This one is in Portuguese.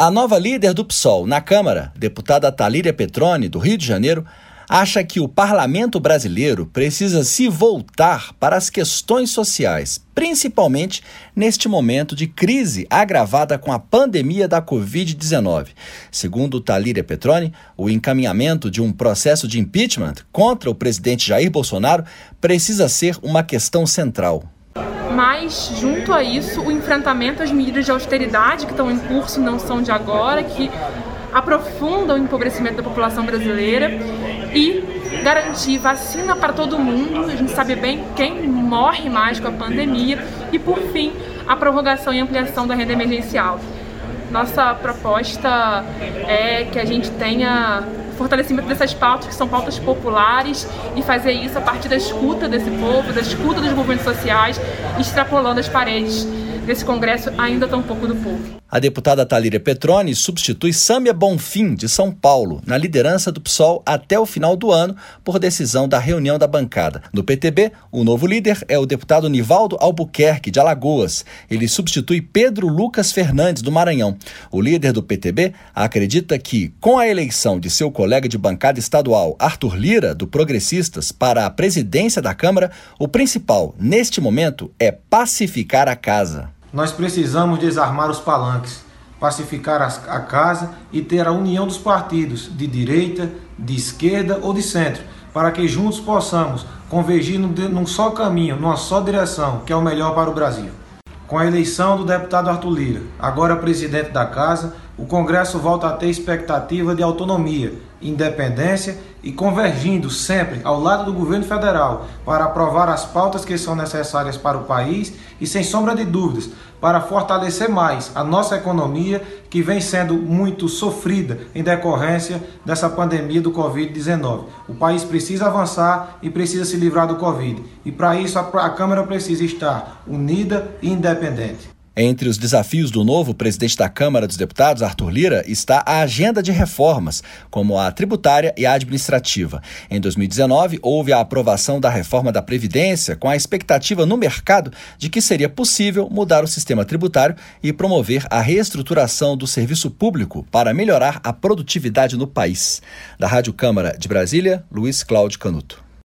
A nova líder do PSOL na Câmara, deputada Thalíria Petroni, do Rio de Janeiro, acha que o parlamento brasileiro precisa se voltar para as questões sociais, principalmente neste momento de crise agravada com a pandemia da Covid-19. Segundo Thalíria Petroni, o encaminhamento de um processo de impeachment contra o presidente Jair Bolsonaro precisa ser uma questão central. Mas, junto a isso, o enfrentamento às medidas de austeridade que estão em curso não são de agora, que aprofundam o empobrecimento da população brasileira, e garantir vacina para todo mundo. A gente sabe bem quem morre mais com a pandemia. E, por fim, a prorrogação e ampliação da renda emergencial. Nossa proposta é que a gente tenha fortalecimento dessas pautas, que são pautas populares, e fazer isso a partir da escuta desse povo, da escuta dos movimentos sociais, extrapolando as paredes desse Congresso ainda tão pouco do povo. A deputada Thalíria Petroni substitui Sâmia Bonfim, de São Paulo, na liderança do PSOL até o final do ano, por decisão da reunião da bancada. No PTB, o novo líder é o deputado Nivaldo Albuquerque, de Alagoas. Ele substitui Pedro Lucas Fernandes, do Maranhão. O líder do PTB acredita que, com a eleição de seu colega de bancada estadual, Arthur Lira, do Progressistas, para a presidência da Câmara, o principal, neste momento, é pacificar a casa. Nós precisamos desarmar os palanques, pacificar a casa e ter a união dos partidos, de direita, de esquerda ou de centro, para que juntos possamos convergir num só caminho, numa só direção, que é o melhor para o Brasil. Com a eleição do deputado Arthur Lira, agora presidente da Casa, o Congresso volta a ter expectativa de autonomia, independência e convergindo sempre ao lado do governo federal para aprovar as pautas que são necessárias para o país e, sem sombra de dúvidas, para fortalecer mais a nossa economia, que vem sendo muito sofrida em decorrência dessa pandemia do Covid-19. O país precisa avançar e precisa se livrar do Covid. E para isso a Câmara precisa estar unida e independente. Entre os desafios do novo presidente da Câmara dos Deputados, Arthur Lira, está a agenda de reformas, como a tributária e a administrativa. Em 2019, houve a aprovação da reforma da Previdência, com a expectativa no mercado de que seria possível mudar o sistema tributário e promover a reestruturação do serviço público para melhorar a produtividade no país. Da Rádio Câmara de Brasília, Luiz Cláudio Canuto.